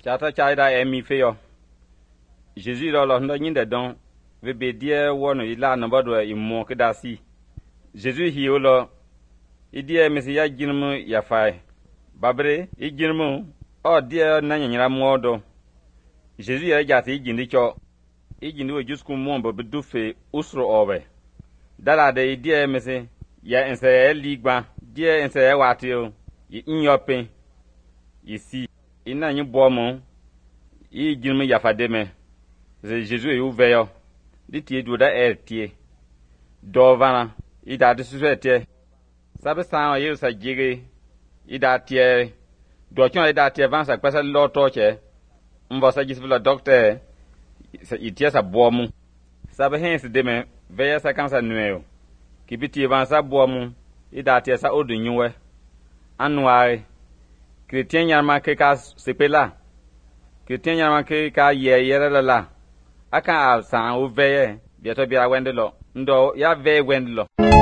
Chata chaida emi feyo. Jésus lo ndo nyinde don ve be die wono ila na bodo imo kedasi. Jésus hi lo idie mesi ya jinmu ya fai. Babre I jinmu o die na nyanyira modo. Jésus ya jati ijindi cho. Ijindi we jusku mombo bedufe usro owe. Dala de idie mesi ya ense ligba die ense watio yi nyope isi ina nyi bomo I jinmu ya fademe. Jésus est ouvert. Dit do da tie. Dovana. Ida de suete. Sabe sa yo sa jige. Ida tie. Do chon ida tie van sa pesa lo toche. Mbo sa jisbu la docteur. Sa itie sa bomu. Sabe hen se deme veya sa kansa nueo. Kibiti van sa bomu. Ida tie sa odu nyuwe. Anware. Chrétien yama ke ka sepela. Chrétien yama ke ka ye la. Aka sa o veye biato bia wendelo ndo ya ve wendelo